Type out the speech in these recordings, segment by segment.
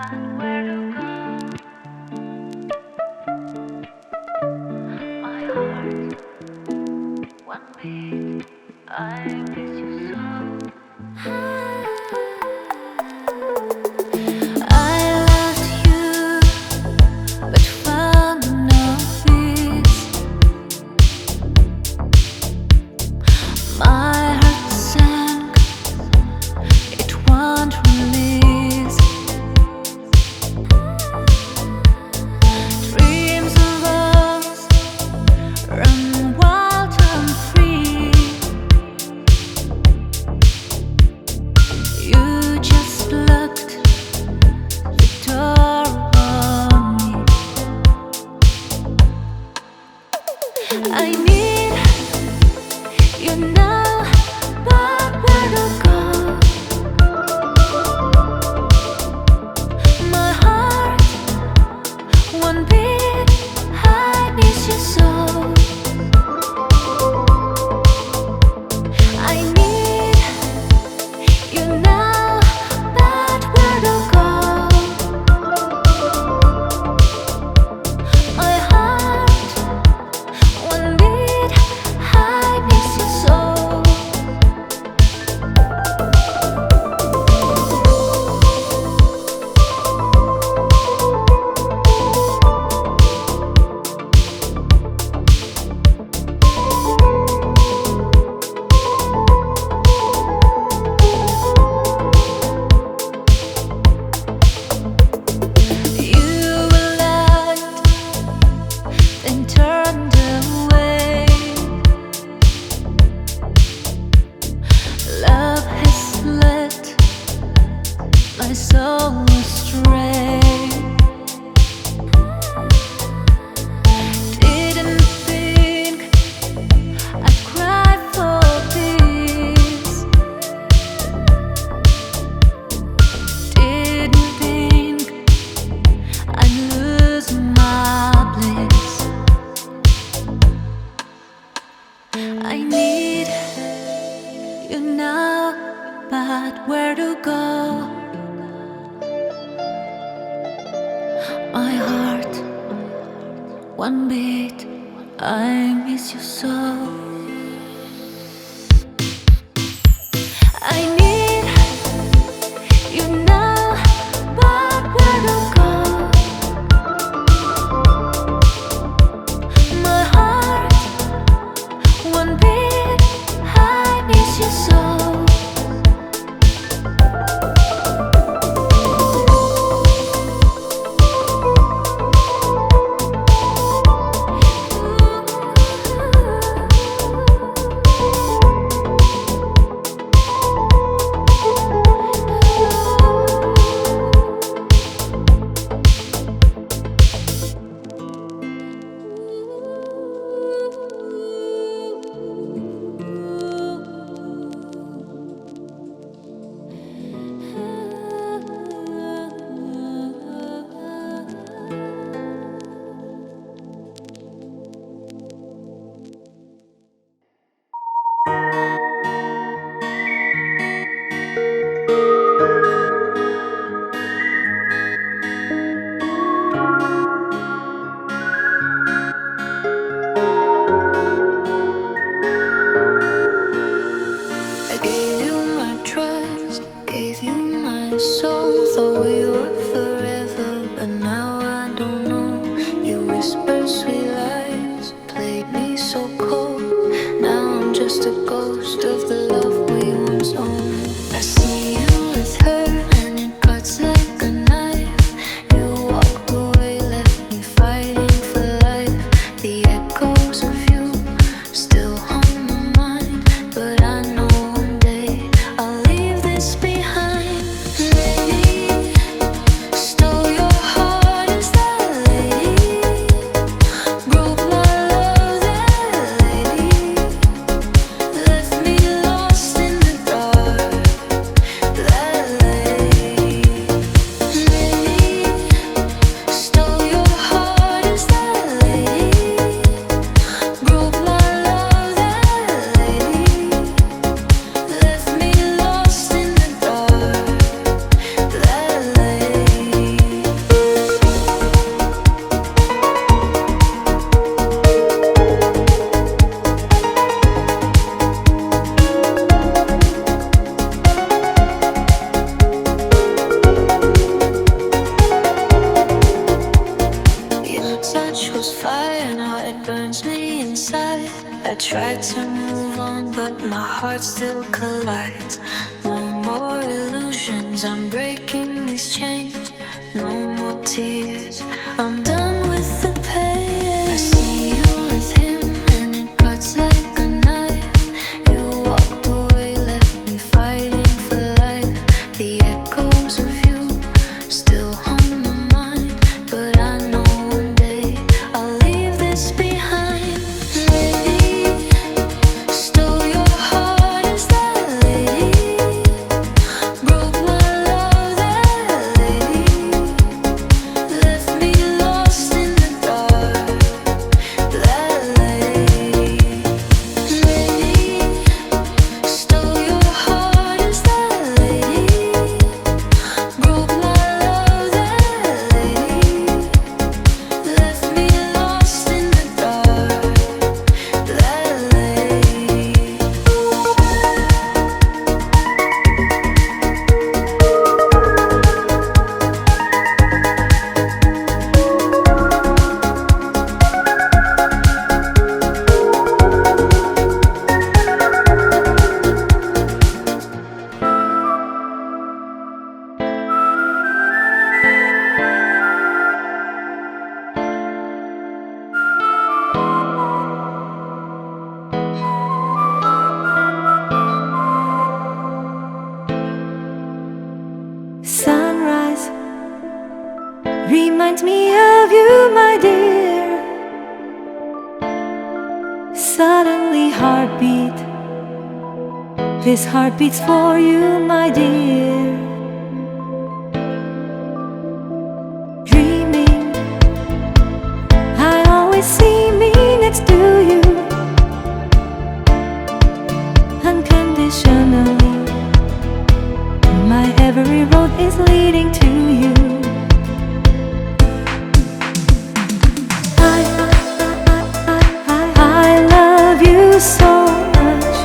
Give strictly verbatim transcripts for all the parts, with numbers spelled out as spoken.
But I know one day I'll leave this behind. Lay still collide. No more illusions, I'm breaking these chains. No more tears, I'm done with the pain. I see you with him and it cuts like a knife. You walked away, left me fighting for life. The echoes of you still haunt my mind, but I know one day I'll leave this behind. Lady, stole your heart, is that lady? Broke my love, that lady. Left me lost in the dark, that lady. Lady, stole your heart, is that lady? Broke my love, that lady. Left me lost in the dark, that lady. Sunrise reminds me of you, my dear. Suddenly heartbeat, this heart beats for you, my dear. Dreaming, I always see me next to you, unconditionally. My every road is leading to you. I, I, I, I, I love you so much.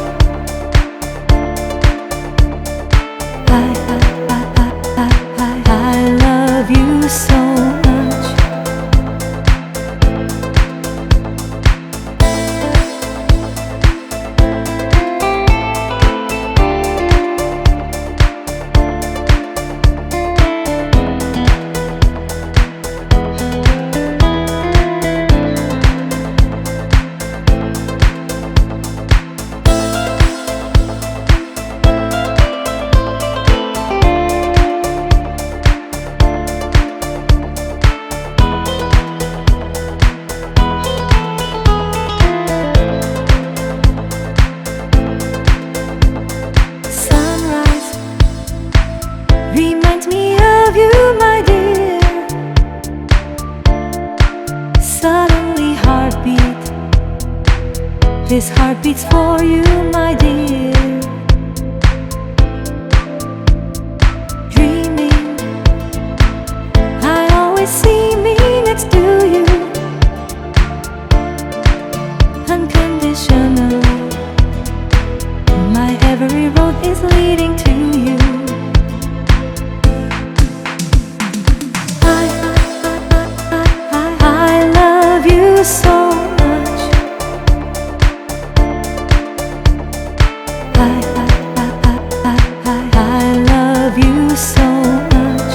I, I, I, I, I, I love you so much. Sunrise reminds me of you, my dear. Suddenly heartbeat, this heart beats for you, my dear. Dreaming, I always see me next to you, unconditionally. My every road is leading to you. I, I, I, I, I love you so much. I, I, I, I, I, I love you so much.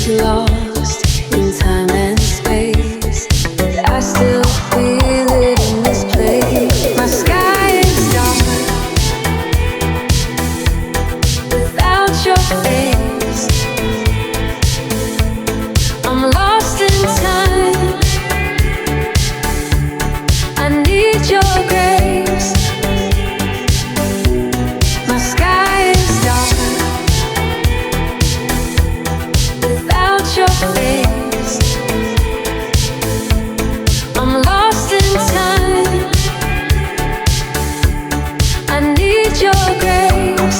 is lost in time and space. I still feel it in this place. My sky is dark without your face. I'm lost in time. I need your grace. My sky is dark without your face. I'm lost in time. I need your grace.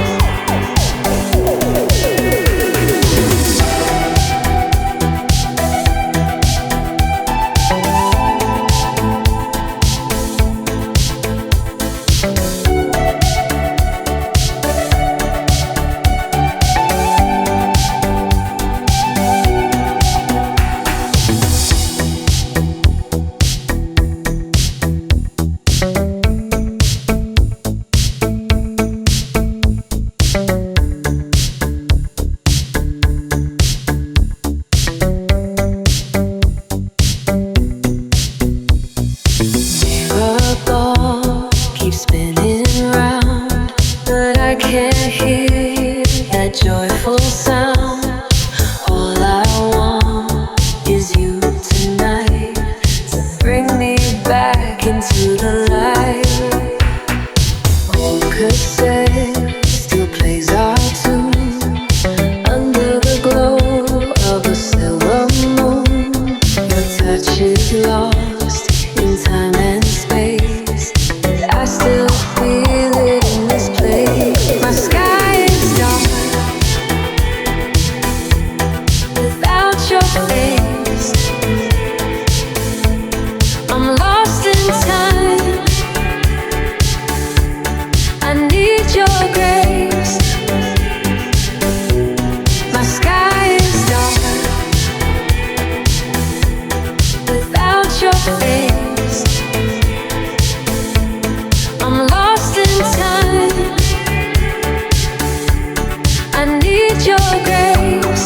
Joyful sound. All I want is you tonight to bring me back into the light. Old cassette still plays our tune under the glow of a silver moon. Your touch is lost in time and space. I still feel it in this place. My sky is dark without your face. I'm lost in time. I need your grace. My sky is dark without your face. I'm lost in time. I need your grace.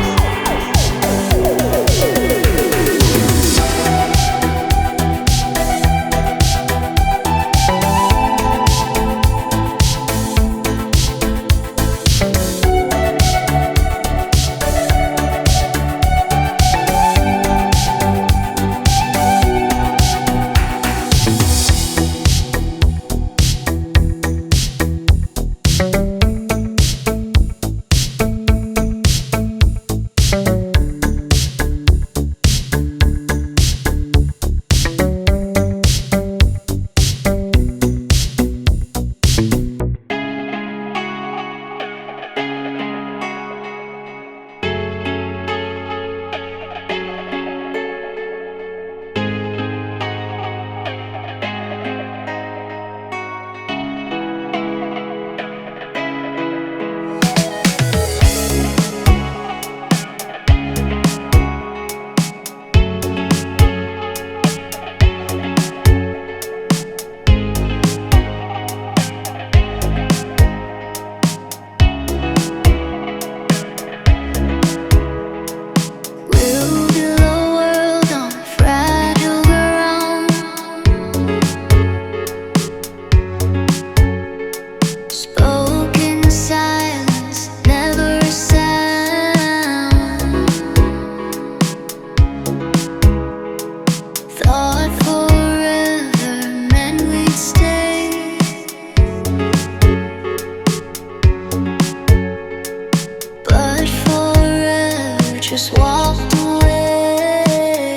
Just walked away.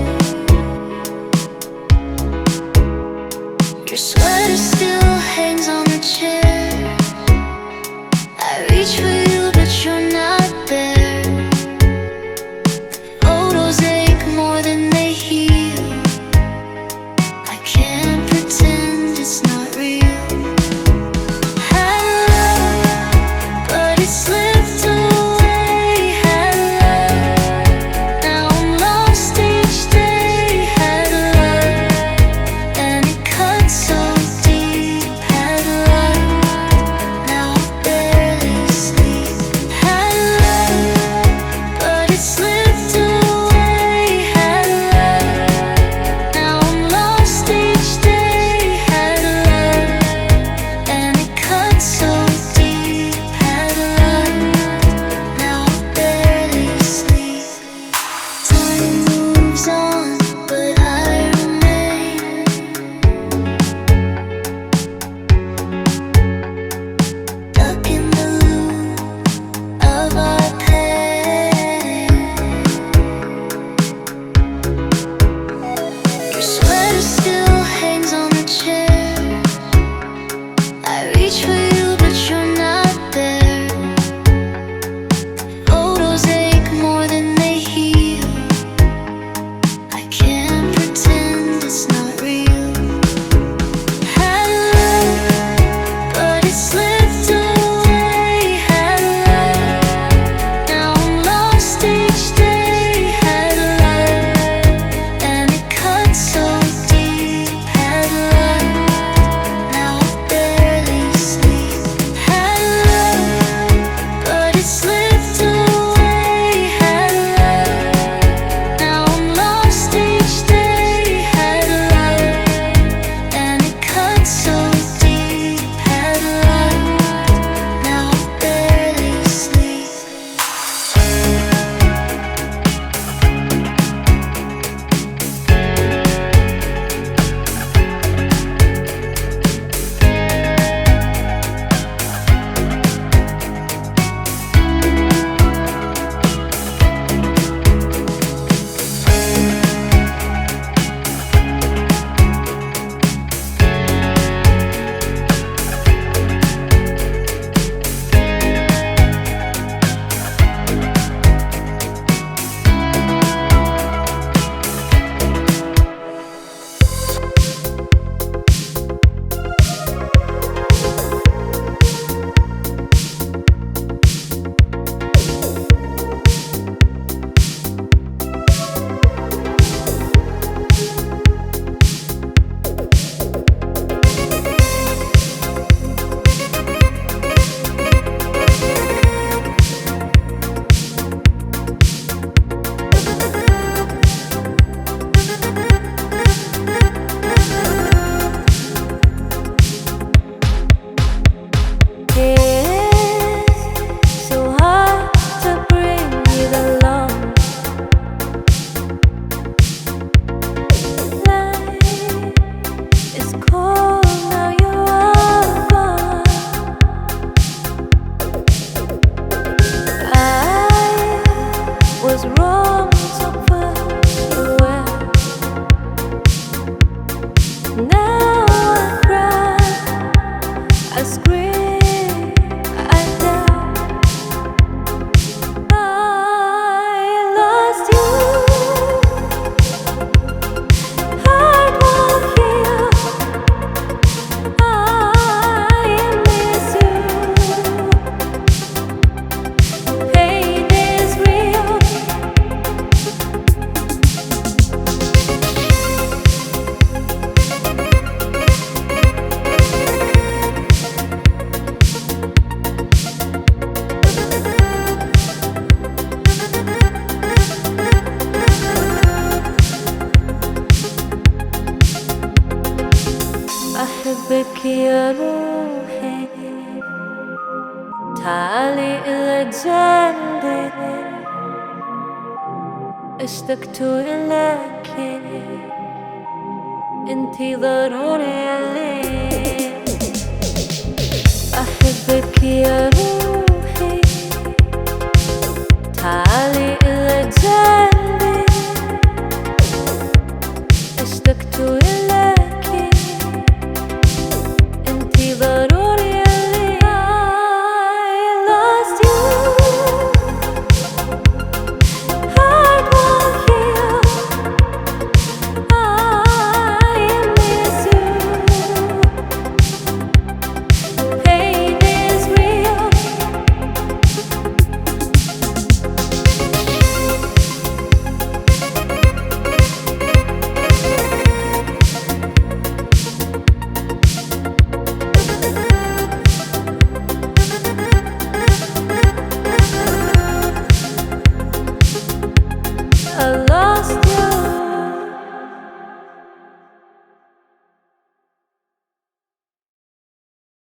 Your sweater still hangs on the chair. I reach for you, but you're not there. Photos ache more than they heal. I can't pretend it's not real. Had love, but it slipped away. Had love, أحبك يا روحي، تعالي إلى جنبي، اشتقت إليك، انتي ضروري لي. أحبك يا روحي